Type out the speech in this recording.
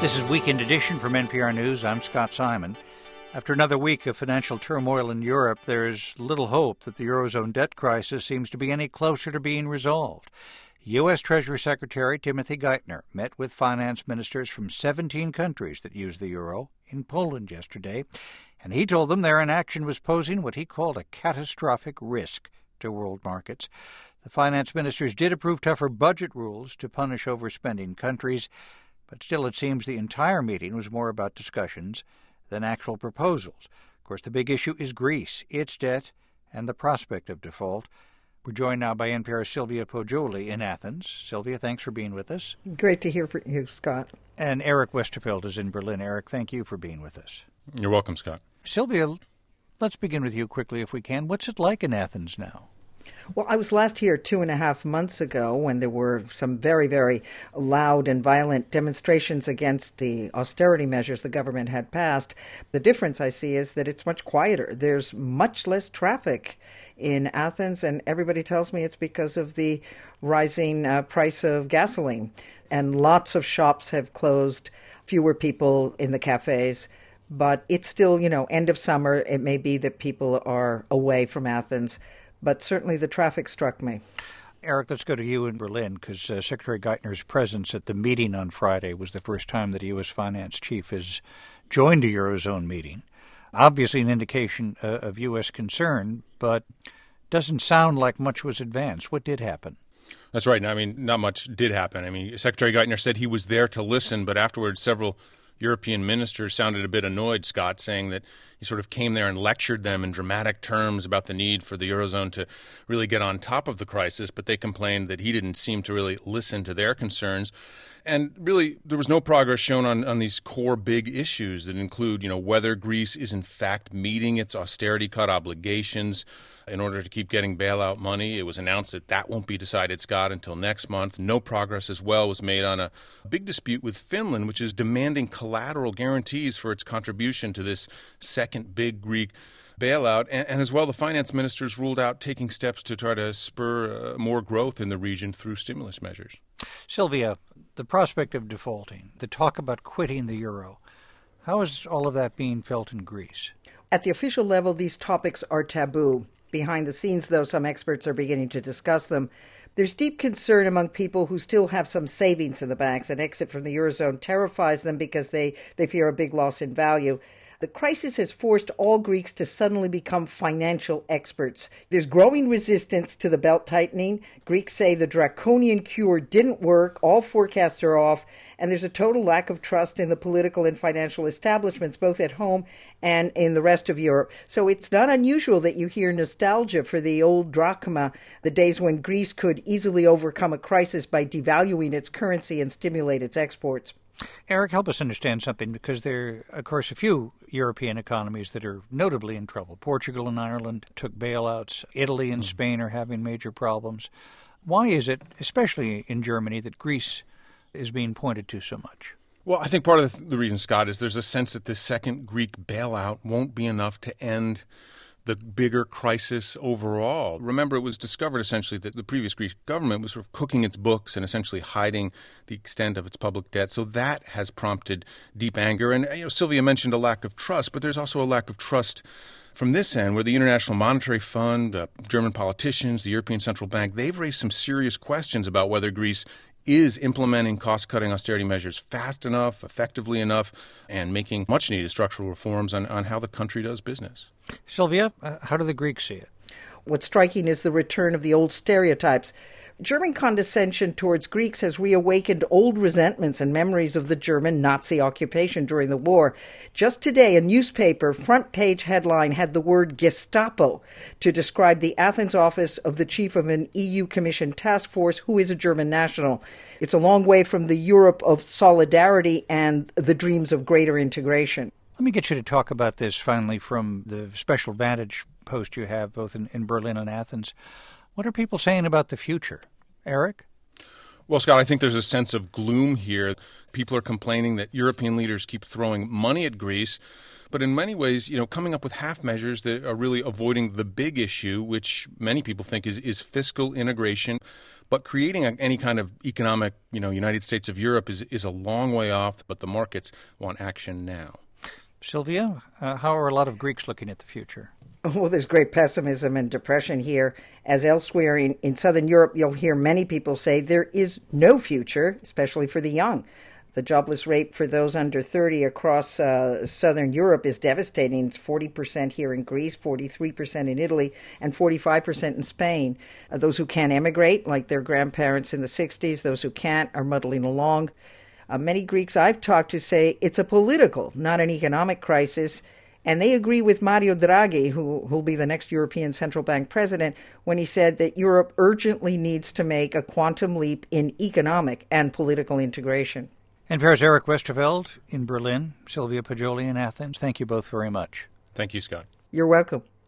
This is Weekend Edition from NPR News. I'm Scott Simon. After another week of financial turmoil in Europe, there is little hope that the Eurozone debt crisis seems to be any closer to being resolved. U.S. Treasury Secretary Timothy Geithner met with finance ministers from 17 countries that use the euro in Poland yesterday, and he told them their inaction was posing what he called a catastrophic risk to world markets. The finance ministers did approve tougher budget rules to punish overspending countries, but still it seems the entire meeting was more about discussions than actual proposals. Of course, the big issue is Greece, its debt, and the prospect of default. We're joined now by NPR's Sylvia Poggioli in Athens. Sylvia, thanks for being with us. Great to hear from you, Scott. And Eric Westerfeld is in Berlin. Eric, thank you for being with us. You're welcome, Scott. Sylvia, let's begin with you quickly if we can. What's it like in Athens now? Well, I was last here 2.5 months ago when there were some very, very loud and violent demonstrations against the austerity measures the government had passed. The difference I see is that it's much quieter. There's much less traffic in Athens, and everybody tells me it's because of the rising price of gasoline. And lots of shops have closed, fewer people in the cafes. But it's still, end of summer. It may be that people are away from Athens, but certainly the traffic struck me. Eric, let's go to you in Berlin, because Secretary Geithner's presence at the meeting on Friday was the first time that a U.S. finance chief has joined a Eurozone meeting. Obviously an indication of U.S. concern, but doesn't sound like much was advanced. What did happen? That's right. Not much did happen. Secretary Geithner said he was there to listen, but afterwards several European ministers sounded a bit annoyed, Scott, saying that he sort of came there and lectured them in dramatic terms about the need for the Eurozone to really get on top of the crisis, but they complained that he didn't seem to really listen to their concerns. And really, there was no progress shown on these core big issues that include, whether Greece is in fact meeting its austerity cut obligations in order to keep getting bailout money. It was announced that won't be decided, Scott, until next month. No progress as well was made on a big dispute with Finland, which is demanding collateral guarantees for its contribution to this second big Greek bailout. And as well, the finance ministers ruled out taking steps to try to spur more growth in the region through stimulus measures. Sylvia, the prospect of defaulting, the talk about quitting the euro, how is all of that being felt in Greece? At the official level, these topics are taboo. Behind the scenes, though, some experts are beginning to discuss them. There's deep concern among people who still have some savings in the banks. An exit from the Eurozone terrifies them because they fear a big loss in value. The crisis has forced all Greeks to suddenly become financial experts. There's growing resistance to the belt tightening. Greeks say the draconian cure didn't work, all forecasts are off, and there's a total lack of trust in the political and financial establishments, both at home and in the rest of Europe. So it's not unusual that you hear nostalgia for the old drachma, the days when Greece could easily overcome a crisis by devaluing its currency and stimulate its exports. Eric, help us understand something, because there are, of course, a few European economies that are notably in trouble. Portugal and Ireland took bailouts. Italy and Spain are having major problems. Why is it, especially in Germany, that Greece is being pointed to so much? Well, I think part of the reason, Scott, is there's a sense that this second Greek bailout won't be enough to end the bigger crisis overall. Remember, it was discovered essentially that the previous Greek government was sort of cooking its books and essentially hiding the extent of its public debt. So that has prompted deep anger. And Sylvia mentioned a lack of trust, but there's also a lack of trust from this end, where the International Monetary Fund, German politicians, the European Central Bank, they've raised some serious questions about whether Greece is implementing cost-cutting austerity measures fast enough, effectively enough, and making much-needed structural reforms on how the country does business. Sylvia, how do the Greeks see it? What's striking is the return of the old stereotypes. German condescension towards Greeks has reawakened old resentments and memories of the German Nazi occupation during the war. Just today, a newspaper front-page headline had the word Gestapo to describe the Athens office of the chief of an EU Commission task force who is a German national. It's a long way from the Europe of solidarity and the dreams of greater integration. Let me get you to talk about this finally from the special vantage post you have both in Berlin and Athens. What are people saying about the future? Eric? Well, Scott, I think there's a sense of gloom here. People are complaining that European leaders keep throwing money at Greece, but in many ways, coming up with half measures that are really avoiding the big issue, which many people think is fiscal integration, But creating any kind of economic, United States of Europe is a long way off, but the markets want action now. Sylvia, how are a lot of Greeks looking at the future? Well, there's great pessimism and depression here. As elsewhere in Southern Europe, you'll hear many people say there is no future, especially for the young. The jobless rate for those under 30 across Southern Europe is devastating. It's 40% here in Greece, 43% in Italy, and 45% in Spain. Those who can't emigrate, like their grandparents in the 60s, those who can't are muddling along. Many Greeks I've talked to say it's a political, not an economic crisis. And they agree with Mario Draghi, who'll be the next European Central Bank president, when he said that Europe urgently needs to make a quantum leap in economic and political integration. NPR's Eric Westerveld in Berlin, Sylvia Poggioli in Athens. Thank you both very much. Thank you, Scott. You're welcome.